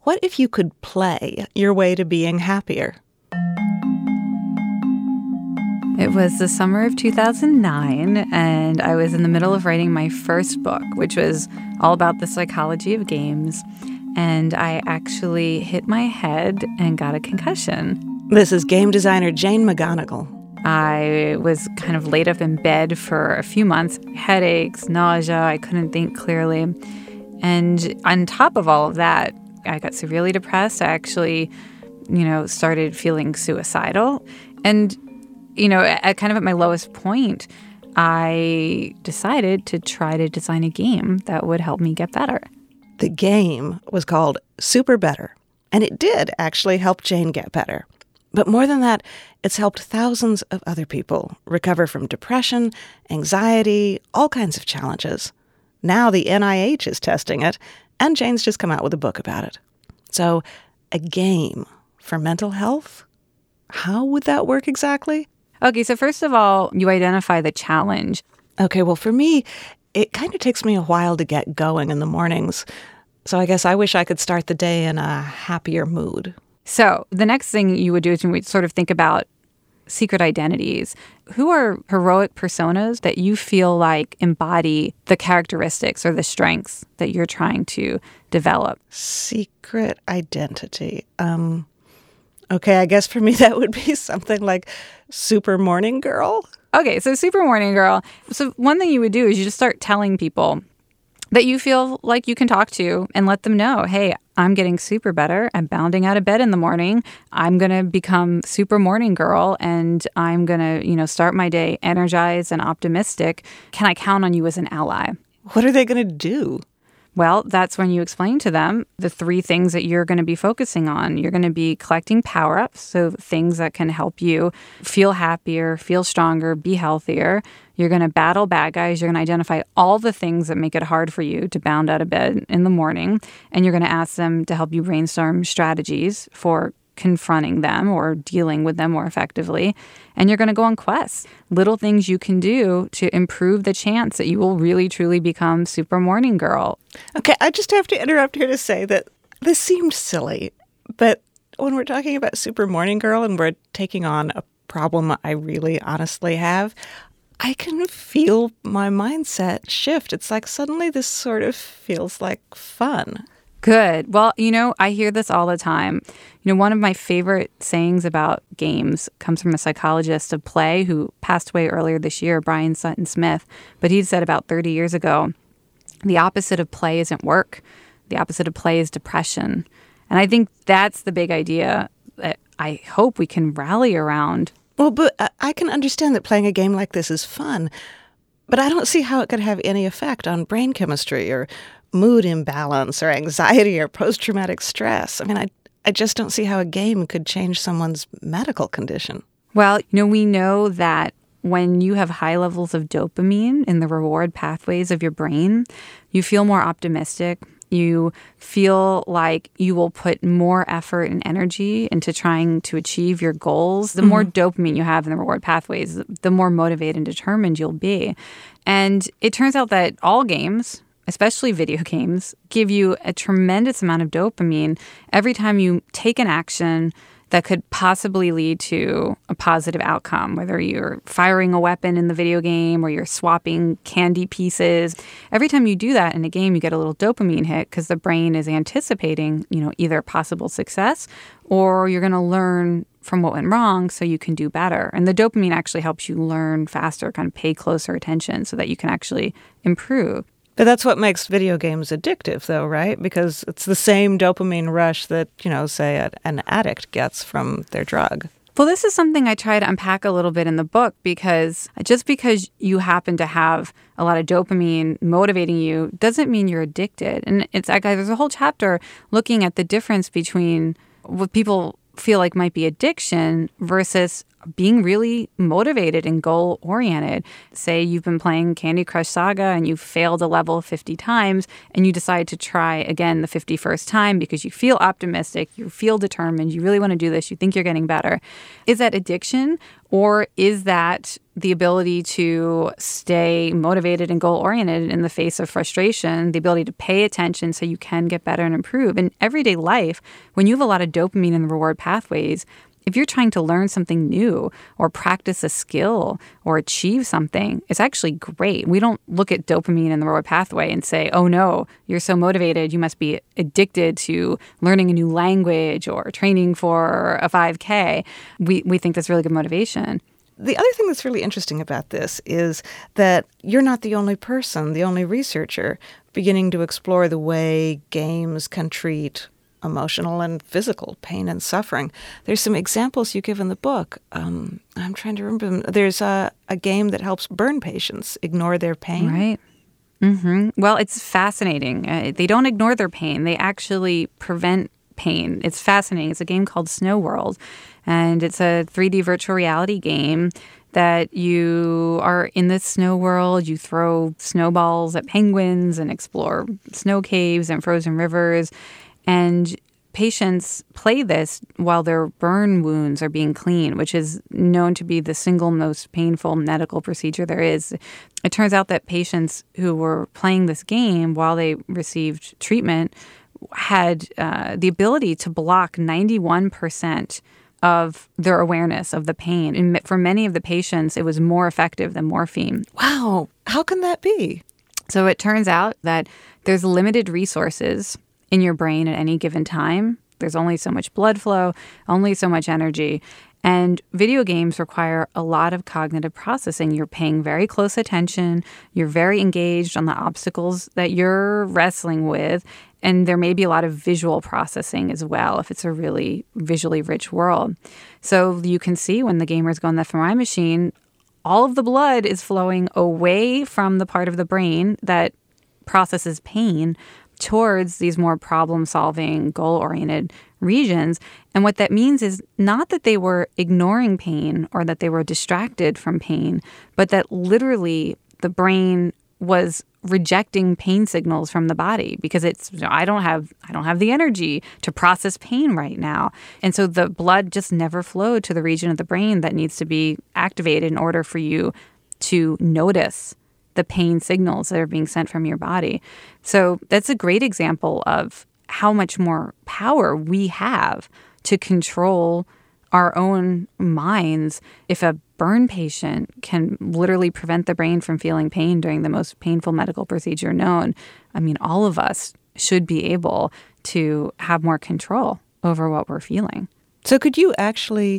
What if you could play your way to being happier? It was the summer of 2009, and I was in the middle of writing my first book, which was all about the psychology of games. And I actually hit my head and got a concussion. This is game designer Jane McGonigal. I was kind of laid up in bed for a few months, headaches, nausea, I couldn't think clearly. And on top of all of that, I got severely depressed. I actually, started feeling suicidal. And, at my lowest point, I decided to try to design a game that would help me get better. The game was called Super Better, and it did actually help Jane get better. But more than that, it's helped thousands of other people recover from depression, anxiety, all kinds of challenges. Now the NIH is testing it, and Jane's just come out with a book about it. So, a game for mental health? How would that work exactly? Okay, so first of all, you identify the challenge. Okay, well, for me, it kind of takes me a while to get going in the mornings. So I guess I wish I could start the day in a happier mood. So the next thing you would do is we sort of think about secret identities. Who are heroic personas that you feel like embody the characteristics or the strengths that you're trying to develop? Secret identity. Okay, I guess for me that would be something like Super Morning Girl. Okay, so Super Morning Girl. So one thing you would do is you just start telling people that you feel like you can talk to and let them know, hey, I'm getting super better. I'm bounding out of bed in the morning. I'm going to become Super Morning Girl, and I'm going to, start my day energized and optimistic. Can I count on you as an ally? What are they going to do? Well, that's when you explain to them the 3 things that you're going to be focusing on. You're going to be collecting power-ups, so things that can help you feel happier, feel stronger, be healthier. You're going to battle bad guys. You're going to identify all the things that make it hard for you to bound out of bed in the morning. And you're going to ask them to help you brainstorm strategies for confronting them or dealing with them more effectively. And you're going to go on quests, little things you can do to improve the chance that you will really, truly become Super Morning Girl. Okay, I just have to interrupt here to say that this seemed silly, but when we're talking about Super Morning Girl and we're taking on a problem I really honestly have, I can feel my mindset shift. It's like suddenly this sort of feels like fun. Good. Well, I hear this all the time. One of my favorite sayings about games comes from a psychologist of play who passed away earlier this year, Brian Sutton Smith. But he said about 30 years ago, the opposite of play isn't work. The opposite of play is depression. And I think that's the big idea that I hope we can rally around. Well, but I can understand that playing a game like this is fun, but I don't see how it could have any effect on brain chemistry or mood imbalance or anxiety or post-traumatic stress. I mean, I just don't see how a game could change someone's medical condition. Well, we know that when you have high levels of dopamine in the reward pathways of your brain, you feel more optimistic. You feel like you will put more effort and energy into trying to achieve your goals. The more dopamine you have in the reward pathways, the more motivated and determined you'll be. And it turns out that all games, especially video games, give you a tremendous amount of dopamine every time you take an action that could possibly lead to a positive outcome, whether you're firing a weapon in the video game or you're swapping candy pieces. Every time you do that in a game, you get a little dopamine hit because the brain is anticipating, either possible success or you're going to learn from what went wrong so you can do better. And the dopamine actually helps you learn faster, kind of pay closer attention so that you can actually improve. But that's what makes video games addictive, though, right? Because it's the same dopamine rush that, say an addict gets from their drug. Well, this is something I try to unpack a little bit in the book because just because you happen to have a lot of dopamine motivating you doesn't mean you're addicted. And it's like there's a whole chapter looking at the difference between what people feel like might be addiction versus being really motivated and goal-oriented. Say you've been playing Candy Crush Saga and you've failed a level 50 times and you decide to try again the 51st time because you feel optimistic, you feel determined, you really want to do this, you think you're getting better. Is that addiction, or is that the ability to stay motivated and goal-oriented in the face of frustration, the ability to pay attention so you can get better and improve? In everyday life, when you have a lot of dopamine in the reward pathways, if you're trying to learn something new or practice a skill or achieve something, it's actually great. We don't look at dopamine in the reward pathway and say, oh no, you're so motivated, you must be addicted to learning a new language or training for a 5K. We think that's really good motivation. The other thing that's really interesting about this is that you're not the only person, the only researcher beginning to explore the way games can treat emotional and physical pain and suffering. There's some examples you give in the book. I'm trying to remember them. There's a game that helps burn patients ignore their pain. Right. Mm-hmm. Well, it's fascinating. They don't ignore their pain. They actually prevent pain. It's fascinating. It's a game called Snow World, and it's a 3D virtual reality game that you are in this snow world. You throw snowballs at penguins and explore snow caves and frozen rivers. And patients play this while their burn wounds are being cleaned, which is known to be the single most painful medical procedure there is. It turns out that patients who were playing this game while they received treatment had the ability to block 91% of their awareness of the pain. And for many of the patients, it was more effective than morphine. Wow. How can that be? So it turns out that there's limited resources in your brain at any given time. There's only so much blood flow, only so much energy. And video games require a lot of cognitive processing. You're paying very close attention. You're very engaged on the obstacles that you're wrestling with. And there may be a lot of visual processing as well if it's a really visually rich world. So you can see when the gamers go on the fMRI machine, all of the blood is flowing away from the part of the brain that processes pain towards these more problem-solving, goal-oriented regions. And what that means is not that they were ignoring pain or that they were distracted from pain, but that literally the brain was rejecting pain signals from the body because it's, I don't have the energy to process pain right now. And so the blood just never flowed to the region of the brain that needs to be activated in order for you to notice the pain signals that are being sent from your body. So that's a great example of how much more power we have to control our own minds. If a burn patient can literally prevent the brain from feeling pain during the most painful medical procedure known, I mean, all of us should be able to have more control over what we're feeling. So could you actually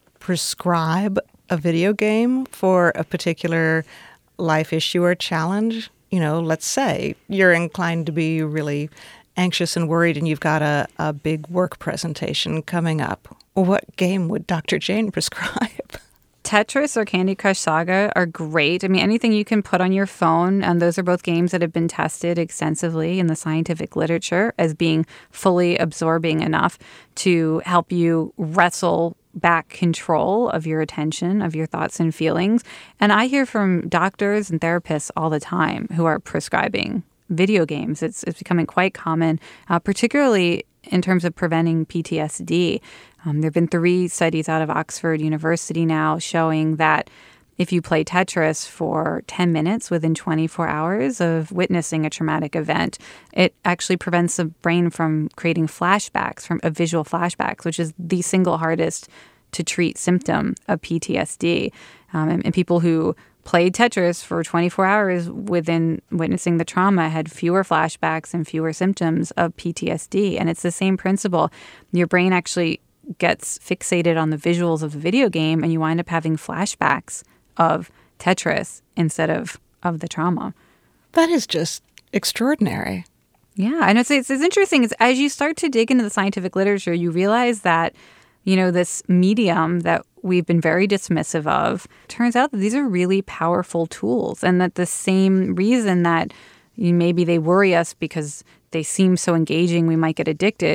prescribe a video game for a particular life issue or challenge? You know, let's say you're inclined to be really anxious and worried and you've got a big work presentation coming up. What game would Dr. Jane prescribe? Tetris or Candy Crush Saga are great. I mean, anything you can put on your phone, and those are both games that have been tested extensively in the scientific literature as being fully absorbing enough to help you wrestle back control of your attention, of your thoughts and feelings. And I hear from doctors and therapists all the time who are prescribing video games. It's becoming quite common, particularly in terms of preventing PTSD. There have been 3 studies out of Oxford University now showing that if you play Tetris for 10 minutes within 24 hours of witnessing a traumatic event, it actually prevents the brain from creating flashbacks, from visual flashbacks, which is the single hardest to treat symptom of PTSD. And people who played Tetris for 24 hours within witnessing the trauma had fewer flashbacks and fewer symptoms of PTSD. And it's the same principle. Your brain actually gets fixated on the visuals of the video game, and you wind up having flashbacks of Tetris instead of the trauma. That is just extraordinary. Yeah, and it's interesting. As you start to dig into the scientific literature, you realize that, you know, this medium that we've been very dismissive of, turns out that these are really powerful tools, and that the same reason that maybe they worry us because they seem so engaging, we might get addicted,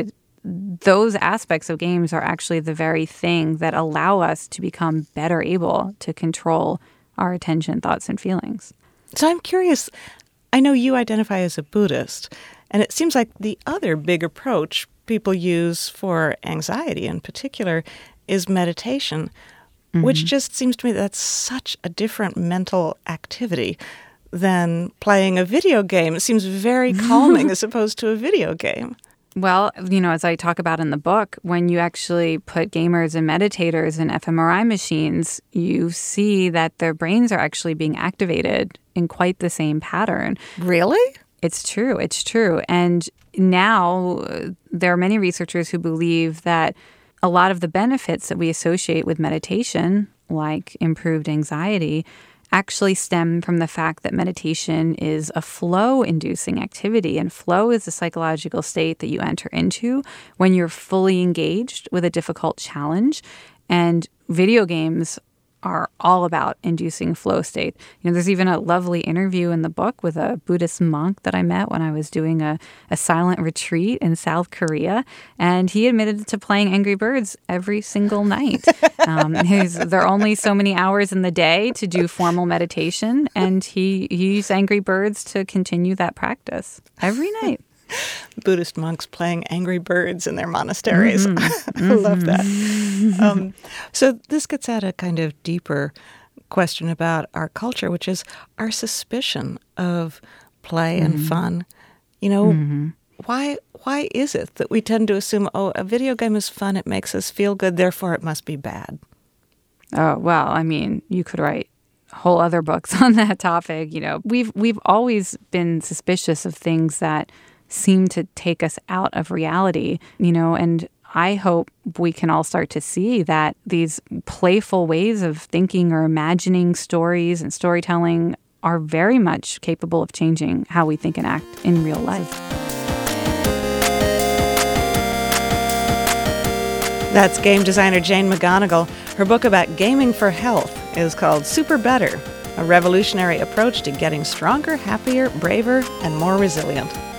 those aspects of games are actually the very thing that allow us to become better able to control our attention, thoughts, and feelings. So I'm curious, I know you identify as a Buddhist, and it seems like the other big approach people use for anxiety in particular is meditation, which just seems to me that's such a different mental activity than playing a video game. It seems very calming as opposed to a video game. Well, as I talk about in the book, when you actually put gamers and meditators in fMRI machines, you see that their brains are actually being activated in quite the same pattern. Really? It's true. It's true. And now there are many researchers who believe that a lot of the benefits that we associate with meditation, like improved anxiety, actually stem from the fact that meditation is a flow-inducing activity. And flow is a psychological state that you enter into when you're fully engaged with a difficult challenge. And video games are all about inducing flow state. There's even a lovely interview in the book with a Buddhist monk that I met when I was doing a silent retreat in South Korea. And he admitted to playing Angry Birds every single night. There are only so many hours in the day to do formal meditation. And he used Angry Birds to continue that practice every night. Buddhist monks playing Angry Birds in their monasteries. I love that. So this gets at a kind of deeper question about our culture, which is our suspicion of play and fun. Why is it that we tend to assume, a video game is fun, it makes us feel good, therefore it must be bad? Oh, well, you could write whole other books on that topic. We've always been suspicious of things that seem to take us out of reality, and I hope we can all start to see that these playful ways of thinking or imagining stories and storytelling are very much capable of changing how we think and act in real life. That's game designer Jane McGonigal. Her book about gaming for health is called Super Better, a revolutionary approach to getting stronger, happier, braver, and more resilient.